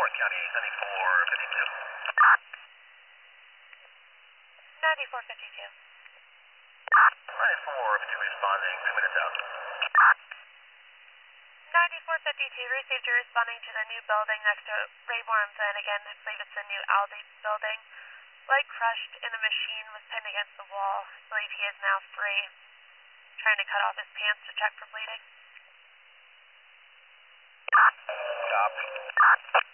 County 9452. 9452. 9452 responding, 2 minutes out. 9452 received you responding to the new building next to Rayborn and Flanagan. I believe it's the new Aldi building. Leg crushed in a machine was pinned against the wall. I believe he is now free. Trying to cut off his pants to check for bleeding. Copy.